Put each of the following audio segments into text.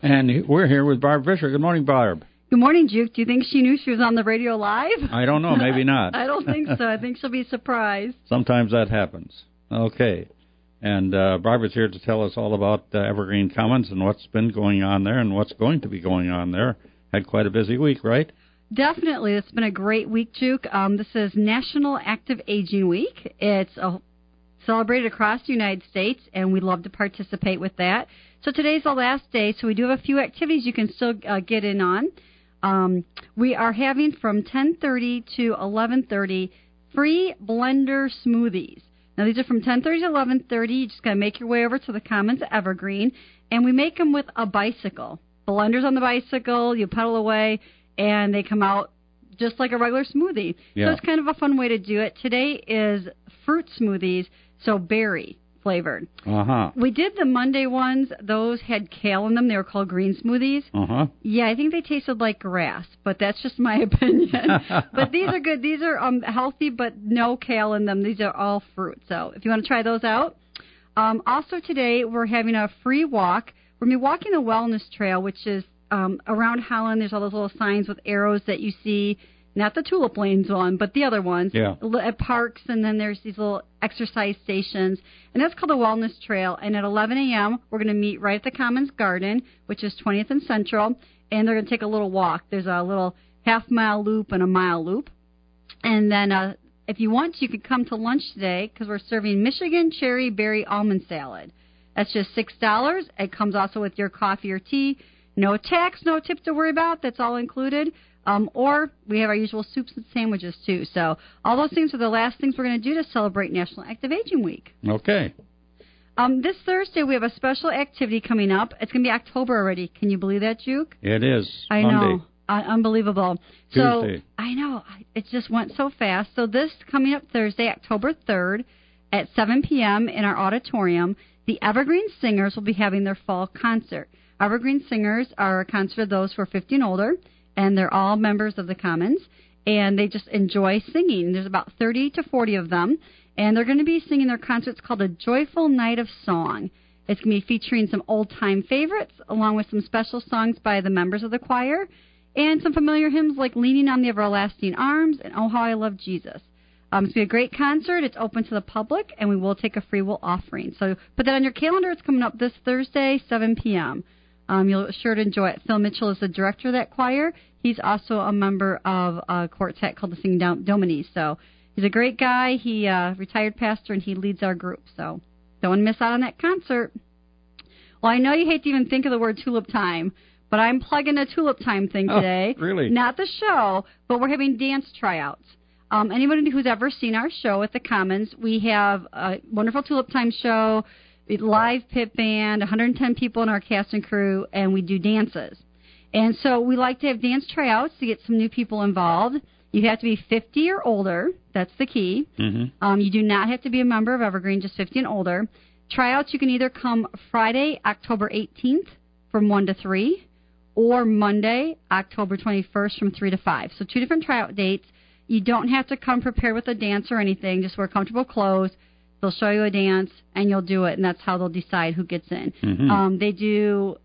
And we're here with Barb Fisher. Good morning, Barb. Good morning, Juke. Do you think she knew she was on the radio live? I don't know. Maybe not. I don't think so. I think she'll be surprised. Sometimes that happens. Okay. And Barbara's here to tell us all about Evergreen Commons and what's been going on there and what's going to be going on there. Had quite a busy week, right? Definitely. It's been a great week, Juke. This is National Active Aging Week. It's celebrated across the United States, and we'd love to participate with that. So today's the last day, so we do have a few activities you can still get in on. We are having from 10:30 to 11:30 free blender smoothies. Now, these are from 10:30 to 11:30. You just got to make your way over to the Commons at Evergreen, and we make them with a bicycle. Blender's on the bicycle, you pedal away, and they come out just like a regular smoothie. Yeah. So it's kind of a fun way to do it. Today is fruit smoothies, so berry flavored. Uh-huh. We did the Monday ones. Those had kale in them. They were called green smoothies. Uh-huh. Yeah, I think they tasted like grass, but that's just my opinion. But these are good. These are healthy, but no kale in them. These are all fruit. So if you want to try those out. Also today, we're having a free walk. We're going to be walking the Wellness Trail, which is around Holland. There's all those little signs with arrows that you see. Not the Tulip Lanes one, but the other ones. Yeah. At parks, and then there's these little exercise stations. And that's called the Wellness Trail. And at 11 a.m., we're going to meet right at the Commons Garden, which is 20th and Central. And they're going to take a little walk. There's a little half-mile loop and a mile loop. And then if you want to, you could come to lunch today because we're serving Michigan cherry berry almond salad. That's just $6. It comes also with your coffee or tea. No tax, no tip to worry about. That's all included. Or we have our usual soups and sandwiches, too. So all those things are the last things we're going to do to celebrate National Active Aging Week. Okay. This Thursday, we have a special activity coming up. It's going to be October already. Can you believe that, Juke? It is. I Monday. know. Unbelievable. Tuesday. So I know. It just went so fast. So this coming up Thursday, October 3rd at 7 p.m. in our auditorium, the Evergreen Singers will be having their fall concert. Evergreen Singers are a concert of those who are 50 and older, and they're all members of the Commons, and they just enjoy singing. There's about 30 to 40 of them, and they're going to be singing their concert. It's called A Joyful Night of Song. It's going to be featuring some old-time favorites, along with some special songs by the members of the choir, and some familiar hymns like Leaning on the Everlasting Arms and Oh, How I Love Jesus. It's going to be a great concert. It's open to the public, and we will take a free will offering. So put that on your calendar. It's coming up this Thursday, 7 p.m. You'll sure to enjoy it. Phil Mitchell is the director of that choir. He's also a member of a quartet called the Sing Dominis. So he's a great guy. He retired pastor, and he leads our group. So don't want to miss out on that concert. Well, I know you hate to even think of the word Tulip Time, but I'm plugging a Tulip Time thing today. Oh, really? Not the show, but we're having dance tryouts. Anybody who's ever seen our show at the Commons, we have a wonderful Tulip Time show, live pit band, 110 people in our cast and crew, and we do dances. And so we like to have dance tryouts to get some new people involved. You have to be 50 or older. That's the key. Mm-hmm. You do not have to be a member of Evergreen, just 50 and older. Tryouts, you can either come Friday, October 18th from 1 to 3, or Monday, October 21st from 3 to 5. So 2 different tryout dates. You don't have to come prepared with a dance or anything. Just wear comfortable clothes. They'll show you a dance, and you'll do it, and that's how they'll decide who gets in. Mm-hmm. They do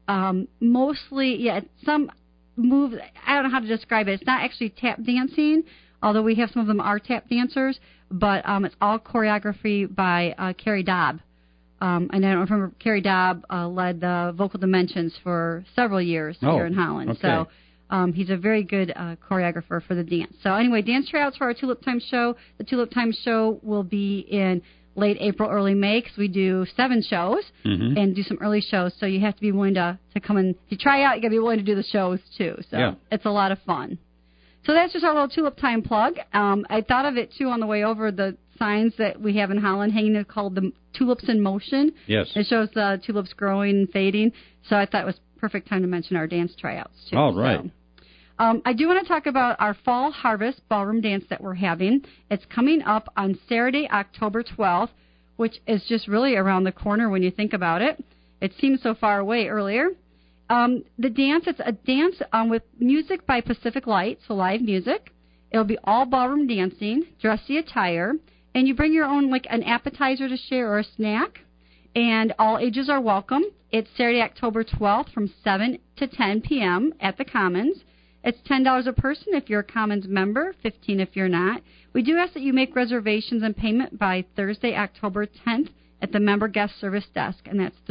mostly, some moves. I don't know how to describe it. It's not actually tap dancing, although we have some of them are tap dancers, but it's all choreography by Carrie Dobb. And I don't remember, Carrie Dobb led the Vocal Dimensions for several years here in Holland. Okay. So he's a very good choreographer for the dance. So anyway, dance tryouts for our Tulip Time show. The Tulip Time show will be in late April, early May, because we do 7 shows and do some early shows. So you have to be willing to come in. If you try out, you got to be willing to do the shows, too. So It's a lot of fun. So that's just our little Tulip Time plug. I thought of it, too, on the way over, the signs that we have in Holland hanging called the Tulips in Motion. Yes. It shows the tulips growing and fading. So I thought it was perfect time to mention our dance tryouts, too. All right. So, I do want to talk about our Fall Harvest Ballroom Dance that we're having. It's coming up on Saturday, October 12th, which is just really around the corner when you think about it. It seems so far away earlier. The dance, it's a dance with music by Pacific Light, so live music. It'll be all ballroom dancing, dressy attire, and you bring your own, like an appetizer to share or a snack, and all ages are welcome. It's Saturday, October 12th from 7 to 10 p.m. at the Commons. It's $10 a person if you're a Commons member, $15 if you're not. We do ask that you make reservations and payment by Thursday, October 10th at the Member Guest Service Desk, and that's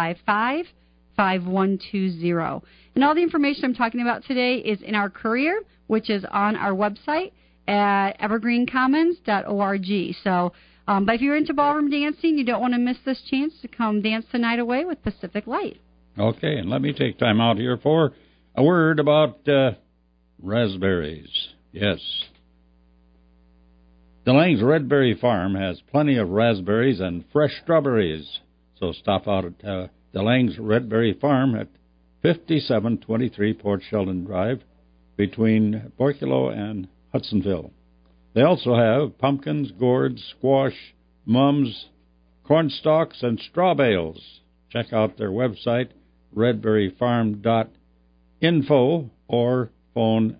355-5120. And all the information I'm talking about today is in our courier, which is on our website at evergreencommons.org. So, but if you're into ballroom dancing, you don't want to miss this chance to come dance the night away with Pacific Light. Okay, and let me take time out here for a word about raspberries. Yes. DeLange's Red Berry Farm has plenty of raspberries and fresh strawberries. So stop out at DeLange's Red Berry Farm at 5723 Port Sheldon Drive between Borculo and Hudsonville. They also have pumpkins, gourds, squash, mums, corn stalks, and straw bales. Check out their website, redberryfarm.info, or phone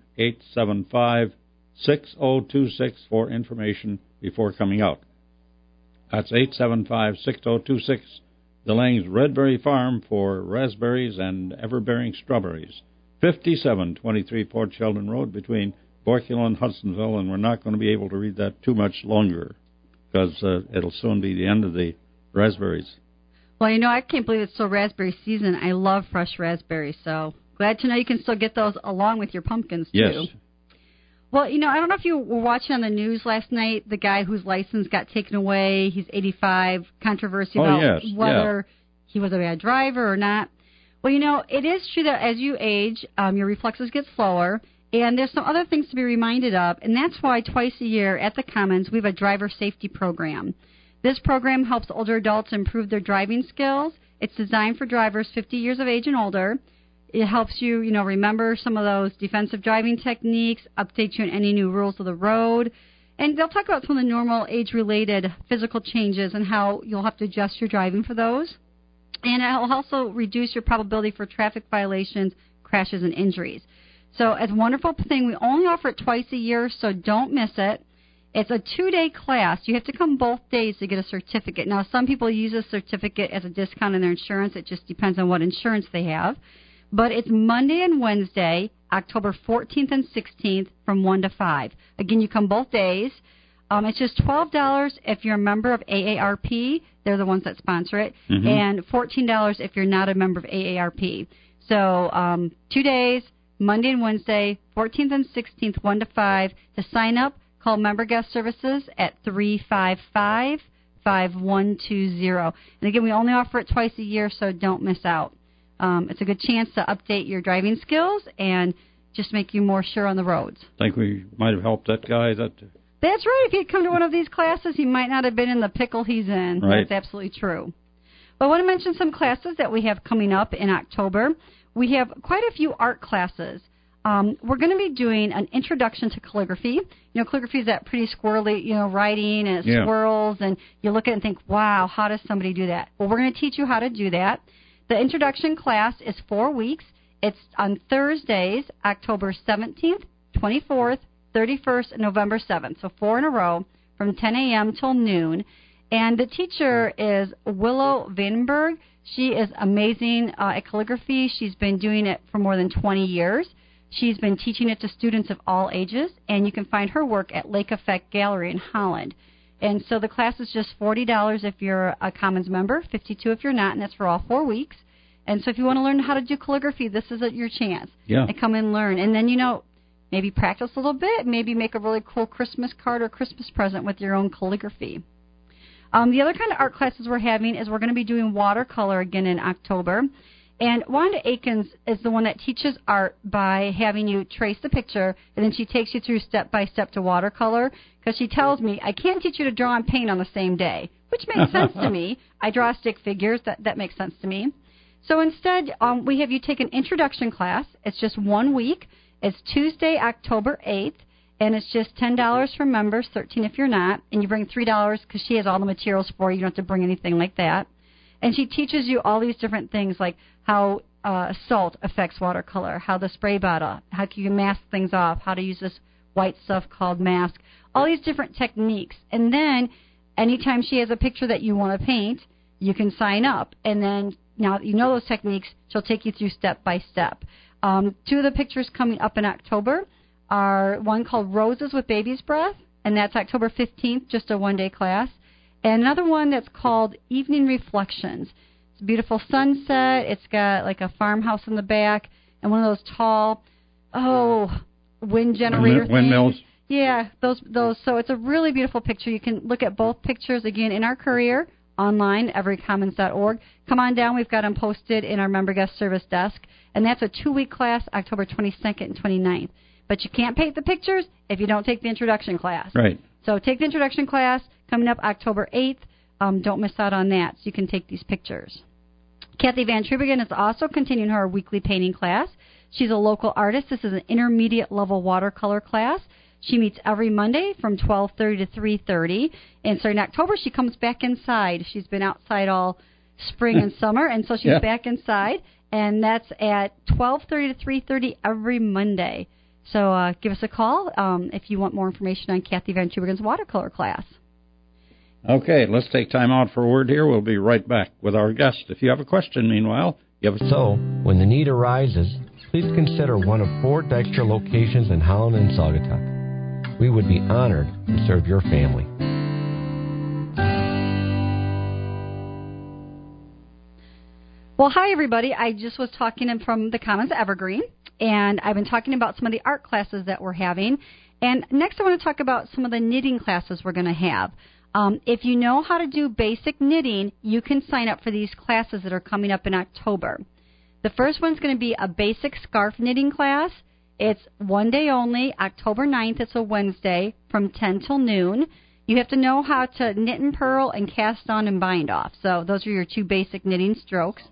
875-6026 for information before coming out. That's 875-6026, DeLange's Red Berry Farm for raspberries and ever-bearing strawberries. 5723 Port Sheldon Road between Borculo and Hudsonville, and we're not going to be able to read that too much longer because it'll soon be the end of the raspberries. Well, you know, I can't believe it's still raspberry season. I love fresh raspberries, so glad to know you can still get those along with your pumpkins, too. Yes. Well, you know, I don't know if you were watching on the news last night, the guy whose license got taken away. He's 85, controversy about whether he was a bad driver or not. Well, you know, it is true that as you age, your reflexes get slower, and there's some other things to be reminded of, and that's why twice a year at the Commons we have a driver safety program. This program helps older adults improve their driving skills. It's designed for drivers 50 years of age and older. It helps you, you know, remember some of those defensive driving techniques, update you on any new rules of the road, and they'll talk about some of the normal age-related physical changes and how you'll have to adjust your driving for those. And it'll also reduce your probability for traffic violations, crashes, and injuries. So it's a wonderful thing. We only offer it twice a year, so don't miss it. It's a 2-day class. You have to come both days to get a certificate. Now, some people use a certificate as a discount on their insurance. It just depends on what insurance they have. But it's Monday and Wednesday, October 14th and 16th from 1 to 5. Again, you come both days. It's just $12 if you're a member of AARP. They're the ones that sponsor it. Mm-hmm. And $14 if you're not a member of AARP. So 2 days, Monday and Wednesday, 14th and 16th, 1 to 5. To sign up, call Member Guest Services at 355-5120. And again, we only offer it twice a year, so don't miss out. It's a good chance to update your driving skills and just make you more sure on the roads. I think we might have helped that guy. That's right. If he'd come to one of these classes, he might not have been in the pickle he's in. Right. That's absolutely true. But I want to mention some classes that we have coming up in October. We have quite a few art classes. We're going to be doing an introduction to calligraphy. You know, calligraphy is that pretty squirrely, you know, writing and it swirls, and you look at it and think, wow, how does somebody do that? Well, we're going to teach you how to do that. The introduction class is 4 weeks. It's on Thursdays, October 17th, 24th, 31st, and November 7th. So 4 in a row from 10 a.m. till noon. And the teacher is Willow Vandenberg. She is amazing at calligraphy. She's been doing it for more than 20 years. She's been teaching it to students of all ages, and you can find her work at Lake Effect Gallery in Holland. And so the class is just $40 if you're a Commons member, $52 if you're not, and that's for all 4 weeks. And so if you want to learn how to do calligraphy, this is your chance. Yeah. And come and learn. And then, you know, maybe practice a little bit, maybe make a really cool Christmas card or Christmas present with your own calligraphy. The other kind of art classes we're having is we're going to be doing watercolor again in October. And Wanda Akins is the one that teaches art by having you trace the picture, and then she takes you through step-by-step to watercolor, because she tells me, I can't teach you to draw and paint on the same day, which makes sense to me. I draw stick figures. That makes sense to me. So instead, we have you take an introduction class. It's just 1 week. It's Tuesday, October 8th, and it's just $10 for members, $13 if you're not, and you bring $3 because she has all the materials for you. You don't have to bring anything like that. And she teaches you all these different things, like how salt affects watercolor, how the spray bottle, how you can mask things off, how to use this white stuff called mask, all these different techniques. And then anytime she has a picture that you want to paint, you can sign up. And then now that you know those techniques, she'll take you through step by step. Two of the pictures coming up in October are one called Roses with Baby's Breath, and that's October 15th, just a one-day class. And another one that's called Evening Reflections. It's a beautiful sunset. It's got like a farmhouse in the back and one of those tall, wind generator windmills. things. Yeah, those. So it's a really beautiful picture. You can look at both pictures, again, in our courier, online, everycommons.org. Come on down. We've got them posted in our member guest service desk. And that's a 2-week class, October 22nd and 29th. But you can't paint the pictures if you don't take the introduction class. Right. So take the introduction class coming up October 8th. Don't miss out on that, so you can take these pictures. Kathy Van Trubigan is also continuing her weekly painting class. She's a local artist. This is an intermediate level watercolor class. She meets every Monday from 12:30 to 3:30. And so in October, she comes back inside. She's been outside all spring and summer, and so she's back inside. And that's at 12:30 to 3:30 every Monday. So give us a call if you want more information on Kathy Van Trubigan's watercolor class. Okay, let's take time out for a word here. We'll be right back with our guest. If you have a question, meanwhile, give us... So, when the need arises, please consider one of 4 Dykstra locations in Holland and Saugatuck. We would be honored to serve your family. Well, hi, everybody. I just was talking from the Commons Evergreen, and I've been talking about some of the art classes that we're having. And next I want to talk about some of the knitting classes we're going to have. If you know how to do basic knitting, you can sign up for these classes that are coming up in October. The first one's going to be a basic scarf knitting class. It's one day only, October 9th. It's a Wednesday from 10 till noon. You have to know how to knit and purl and cast on and bind off. So those are your 2 basic knitting strokes.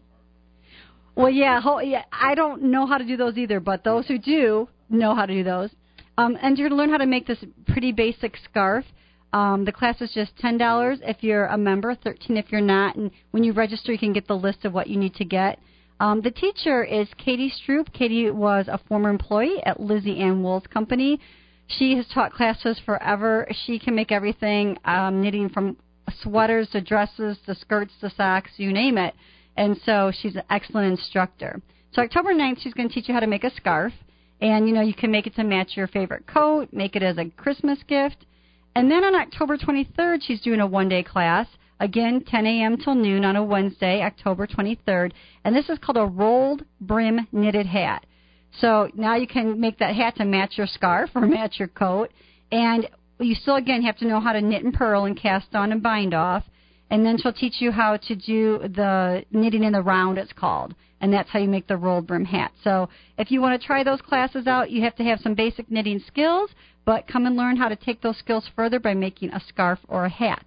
Well, yeah, I don't know how to do those either, but those who do know how to do those. And you're going to learn how to make this pretty basic scarf. The class is just $10 if you're a member, $13 if you're not. And when you register, you can get the list of what you need to get. The teacher is Katie Stroop. Katie was a former employee at Lizzie Ann Wool's company. She has taught classes forever. She can make everything, knitting from sweaters to dresses to skirts to socks, you name it. And so she's an excellent instructor. So October 9th, she's going to teach you how to make a scarf. And, you can make it to match your favorite coat, make it as a Christmas gift. And then on October 23rd, she's doing a one-day class. Again, 10 a.m. till noon on a Wednesday, October 23rd. And this is called a rolled brim knitted hat. So now you can make that hat to match your scarf or match your coat. And you still, again, have to know how to knit and purl and cast on and bind off. And then she'll teach you how to do the knitting in the round, it's called. And that's how you make the rolled brim hat. So if you want to try those classes out, you have to have some basic knitting skills, but come and learn how to take those skills further by making a scarf or a hat.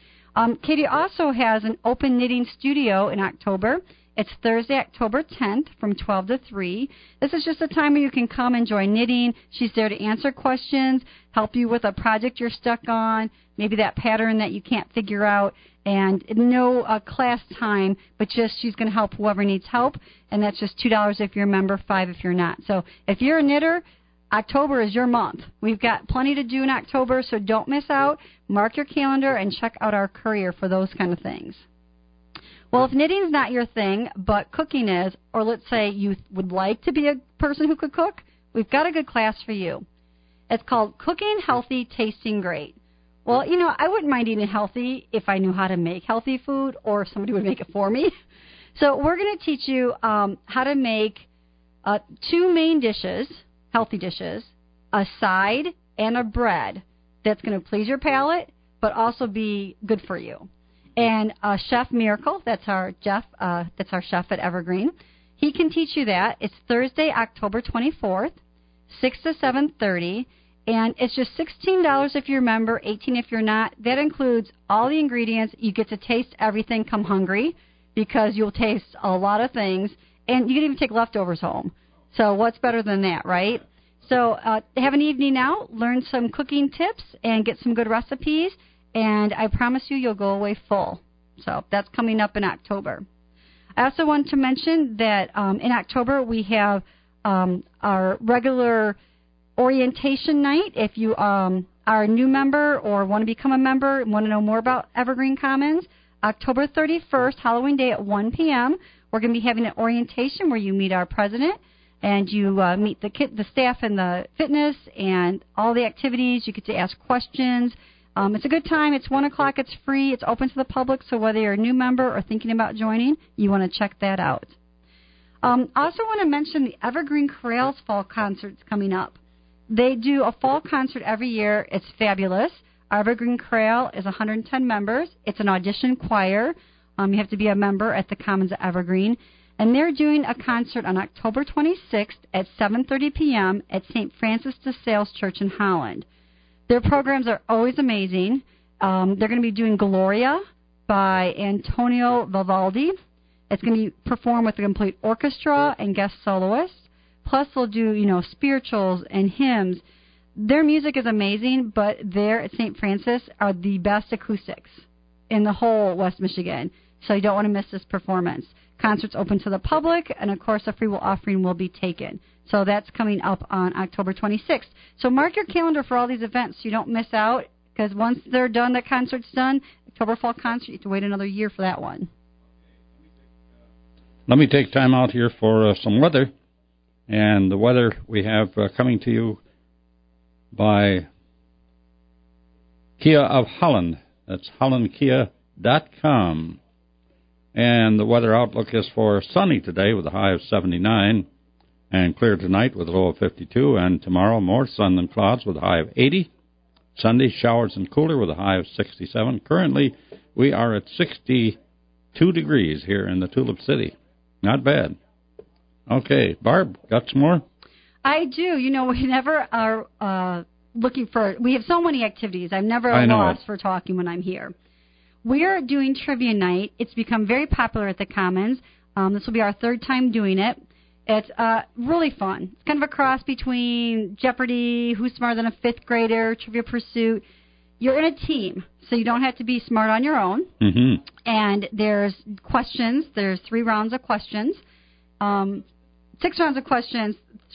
Katie also has an open knitting studio in October. It's Thursday, October 10th from 12 to 3. This is just a time where you can come enjoy knitting. She's there to answer questions, help you with a project you're stuck on, maybe that pattern that you can't figure out, and no class time, but just she's going to help whoever needs help, and that's just $2 if you're a member, $5 if you're not. So if you're a knitter, October is your month. We've got plenty to do in October, so don't miss out. Mark your calendar and check out our courier for those kind of things. Well, if knitting's not your thing, but cooking is, or let's say you would like to be a person who could cook, we've got a good class for you. It's called Cooking Healthy, Tasting Great. Well, I wouldn't mind eating healthy if I knew how to make healthy food or somebody would make it for me. So we're going to teach you how to make 2 main dishes, healthy dishes, a side, and a bread that's going to please your palate but also be good for you. And Chef Miracle, that's our chef at Evergreen. He can teach you that. It's Thursday, October 24th, 6 to 7:30, and it's just $16 if you're a member, $18 if you're not. That includes all the ingredients. You get to taste everything. Come hungry because you'll taste a lot of things, and you can even take leftovers home. So what's better than that, right? So have an evening out, learn some cooking tips, and get some good recipes. And I promise you'll go away full. So that's coming up in October. I also want to mention that in October we have our regular orientation night. If you are a new member or want to become a member and want to know more about Evergreen Commons, October 31st, Halloween Day at 1 p.m., we're going to be having an orientation where you meet our president and you meet the staff and the fitness and all the activities. You get to ask questions. It's a good time. It's 1 o'clock. It's free. It's open to the public, so whether you're a new member or thinking about joining, you want to check that out. Also want to mention the Evergreen Chorales Fall Concert's coming up. They do a fall concert every year. It's fabulous. Our Evergreen Chorale is 110 members. It's an audition choir. You have to be a member at the Commons at Evergreen. And they're doing a concert on October 26th at 7:30 p.m. at St. Francis de Sales Church in Holland. Their programs are always amazing. They're going to be doing Gloria by Antonio Vivaldi. It's going to be performed with a complete orchestra and guest soloists. Plus, they'll do, spirituals and hymns. Their music is amazing, but there at St. Francis are the best acoustics in the whole West Michigan. So you don't want to miss this performance. Concert's open to the public, and, of course, a free will offering will be taken. So that's coming up on October 26th. So mark your calendar for all these events so you don't miss out, because once they're done, the concert's done, October Fall Concert, you have to wait another year for that one. Let me take time out here for some weather. And the weather we have coming to you by Kia of Holland. That's hollandkia.com. And the weather outlook is for sunny today with a high of 79, and clear tonight with a low of 52, and tomorrow more sun than clouds with a high of 80. Sunday, showers and cooler with a high of 67. Currently, we are at 62 degrees here in the Tulip City. Not bad. Okay, Barb, got some more? I do. We never are looking for... We have so many activities. I'm never lost for talking when I'm here. We are doing Trivia Night. It's become very popular at the Commons. This will be our third time doing it. It's really fun. It's kind of a cross between Jeopardy, Who's Smarter Than a Fifth Grader, Trivia Pursuit. You're in a team, so you don't have to be smart on your own. Mm-hmm. And there's questions. There's 3 rounds of questions. 6 rounds of questions,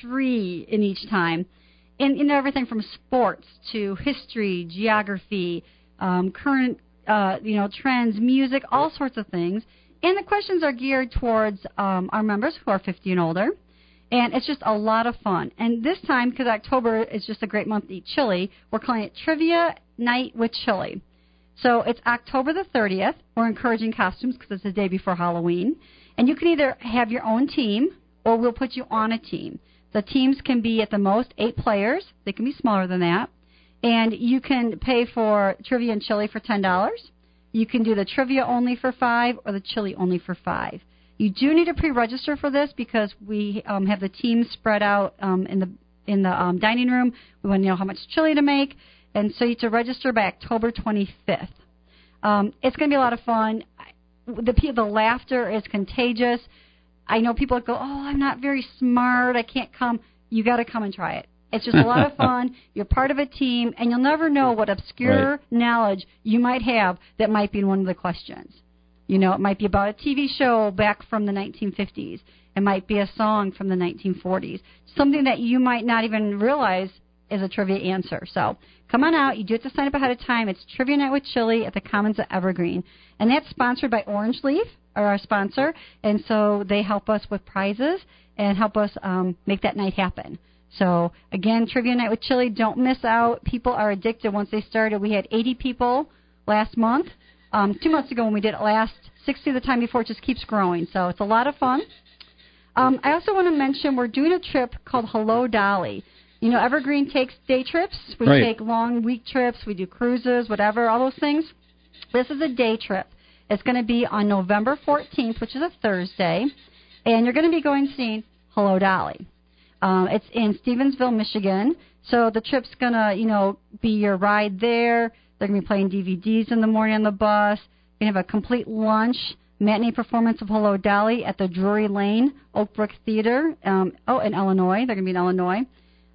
3 in each time. And everything from sports to history, geography, current trends, music, all sorts of things. And the questions are geared towards our members who are 50 and older. And it's just a lot of fun. And this time, because October is just a great month to eat chili, we're calling it Trivia Night with Chili. So it's October the 30th. We're encouraging costumes because it's the day before Halloween. And you can either have your own team or we'll put you on a team. The teams can be at the most 8 players. They can be smaller than that. And you can pay for trivia and chili for $10. You can do the trivia only for $5 or the chili only for $5. You do need to pre-register for this because we have the teams spread out in the dining room. We want to know how much chili to make. And so you have to register by October 25th. It's going to be a lot of fun. The laughter is contagious. I know people go, I'm not very smart. I can't come. You got to come and try it. It's just a lot of fun. You're part of a team, and you'll never know what obscure knowledge you might have that might be in one of the questions. It might be about a TV show back from the 1950s. It might be a song from the 1940s. Something that you might not even realize is a trivia answer. So come on out. You do have to sign up ahead of time. It's Trivia Night with Chili at the Commons at Evergreen. And that's sponsored by Orange Leaf, or our sponsor. And so they help us with prizes and help us make that night happen. So, again, Trivia Night with Chili, don't miss out. People are addicted once they started. We had 80 people last month. 2 months ago when we did it last, 60 the time before. It just keeps growing. So it's a lot of fun. I also want to mention we're doing a trip called Hello Dolly. Evergreen takes day trips. We take long week trips. We do cruises, whatever, all those things. This is a day trip. It's going to be on November 14th, which is a Thursday. And you're going to be going seeing Hello Dolly. It's in Stevensville, Michigan. So the trip's going to, be your ride there. They're going to be playing DVDs in the morning on the bus. You're going to have a complete lunch, matinee performance of Hello Dolly at the Drury Lane Oakbrook Theater. In Illinois. They're going to be in Illinois.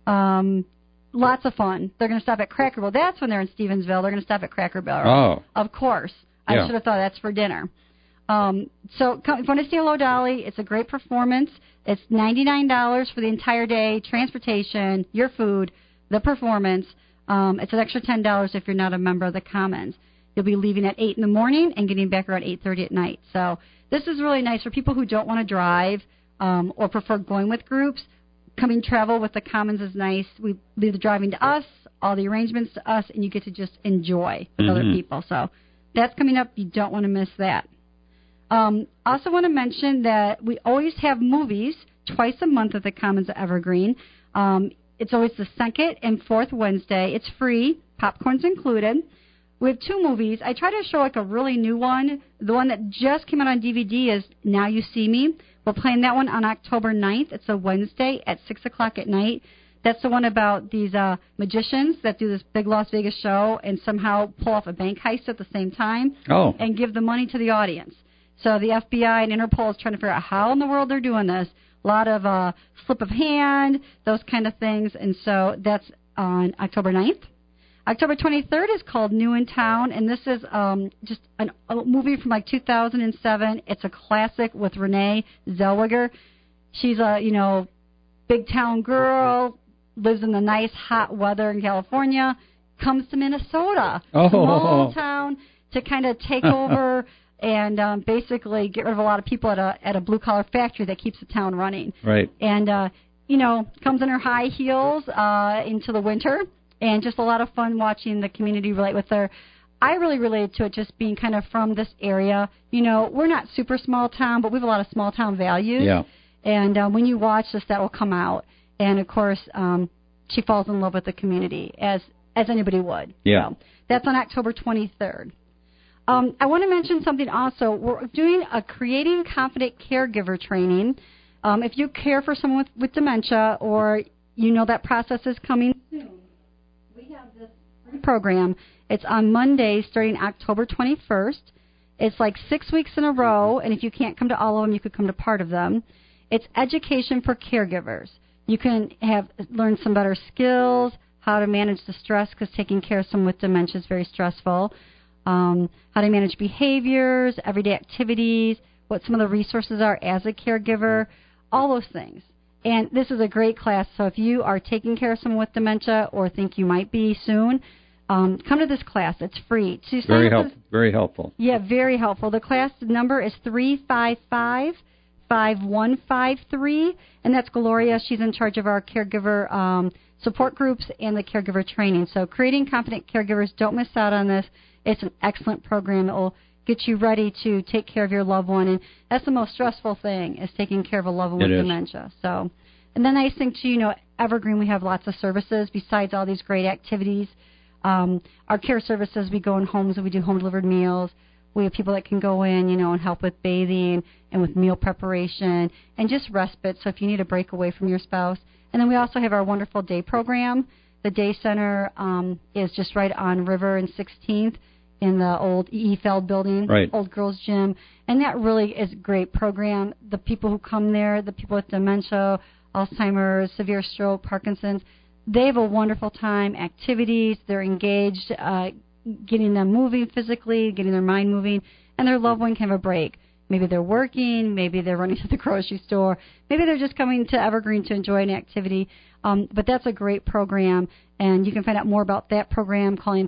Lots of fun. They're going to stop at Cracker Barrel. That's when they're in Stevensville. They're going to stop at Cracker Barrel. Oh. Of course. I should have thought that's for dinner. So if you want to see Hello Dolly, it's a great performance. It's $99 for the entire day, transportation, your food, the performance. It's an extra $10 if you're not a member of the Commons. You'll be leaving at 8 in the morning and getting back around 8:30 at night. So this is really nice for people who don't want to drive or prefer going with groups. Coming travel with the Commons is nice. We leave the driving to us, all the arrangements to us, and you get to just enjoy with other people. So that's coming up. You don't want to miss that. Also want to mention that we always have movies twice a month at the Commons at Evergreen. It's always the second and fourth Wednesday. It's free. Popcorn's included. We have 2 movies. I try to show like a really new one. The one that just came out on DVD is Now You See Me. We're playing that one on October 9th. It's a Wednesday at 6 o'clock at night. That's the one about these magicians that do this big Las Vegas show and somehow pull off a bank heist at the same time and give the money to the audience. So the FBI and Interpol is trying to figure out how in the world they're doing this. A lot of slip of hand, those kind of things. And so that's on October 9th. October 23rd is called New in Town, and this is just a movie from like 2007. It's a classic with Renee Zellweger. She's a, big town girl, lives in the nice hot weather in California, comes to Minnesota, small town, to kind of take over and basically get rid of a lot of people at a blue-collar factory that keeps the town running. Right. And, comes in her high heels into the winter, and just a lot of fun watching the community relate with her. I really related to it just being kind of from this area. We're not super small town, but we have a lot of small town values. Yeah. And when you watch this, that will come out. And, of course, she falls in love with the community, as anybody would. Yeah. So that's on October 23rd. I want to mention something also. We're doing a Creating Confident Caregiver training. If you care for someone with dementia or that process is coming soon, we have this free program. It's on Monday starting October 21st. It's like 6 weeks in a row, and if you can't come to all of them, you could come to part of them. It's education for caregivers. You can learn some better skills, how to manage the stress, because taking care of someone with dementia is very stressful, how to manage behaviors, everyday activities, what some of the resources are as a caregiver, all those things. And this is a great class, so if you are taking care of someone with dementia or think you might be soon, come to this class. It's free. Very helpful. Yeah, very helpful. The class number is 355-5153, and that's Gloria. She's in charge of our caregiver support groups and the caregiver training. So Creating Confident Caregivers, don't miss out on this. It's an excellent program. It will get you ready to take care of your loved one, and that's the most stressful thing, is taking care of a loved one with dementia. So, and the nice thing, too, Evergreen, we have lots of services besides all these great activities. Our care services, we go in homes and we do home-delivered meals. We have people that can go in, and help with bathing and with meal preparation and just respite, so if you need a break away from your spouse. And then we also have our wonderful day program. The day center is just right on River and 16th in the old E.E. Feld building, old girls' gym. And that really is a great program. The people who come there, the people with dementia, Alzheimer's, severe stroke, Parkinson's, they have a wonderful time, activities, they're engaged, getting them moving physically, getting their mind moving, and their loved one can have a break. Maybe they're working, maybe they're running to the grocery store, maybe they're just coming to Evergreen to enjoy an activity. But that's a great program, and you can find out more about that program calling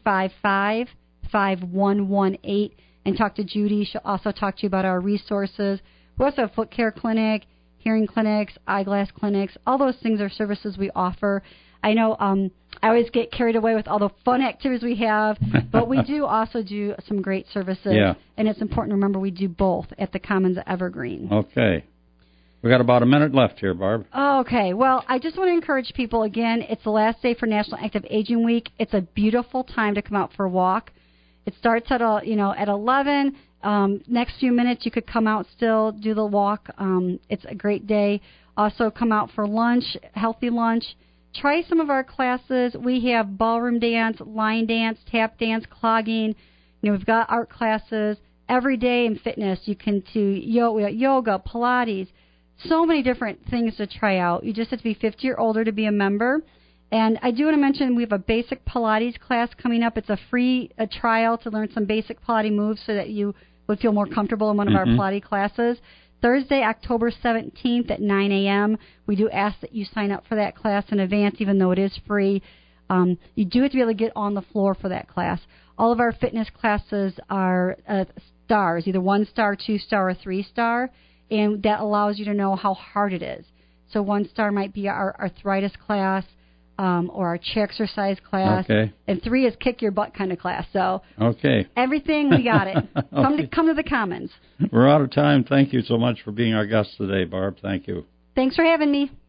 355-5118 and talk to Judy. She'll also talk to you about our resources. We also have foot care clinic, hearing clinics, eyeglass clinics. All those things are services we offer. I know I always get carried away with all the fun activities we have, but we do also do some great services, and it's important to remember we do both at the Commons at Evergreen. Okay. We got about a minute left here, Barb. Okay. Well, I just want to encourage people, again, it's the last day for National Active Aging Week. It's a beautiful time to come out for a walk. It starts at 11. Next few minutes, you could come out still, do the walk. It's a great day. Also, come out for lunch, healthy lunch. Try some of our classes. We have ballroom dance, line dance, tap dance, clogging. We've got art classes every day in fitness. You can do yoga, Pilates, so many different things to try out. You just have to be 50 or older to be a member. And I do want to mention we have a basic Pilates class coming up. It's a free trial to learn some basic Pilates moves so that you would feel more comfortable in one of our Pilates classes. Thursday, October 17th at 9 a.m. We do ask that you sign up for that class in advance, even though it is free. You do have to be able to get on the floor for that class. All of our fitness classes are stars, either 1-star, 2-star, or 3-star, and that allows you to know how hard it is. So 1-star might be our arthritis class, or our chair exercise class. Okay. And 3 is kick your butt kind of class. So okay. Everything, we got it. Okay. Come to the Commons. We're out of time. Thank you so much for being our guest today, Barb. Thank you. Thanks for having me.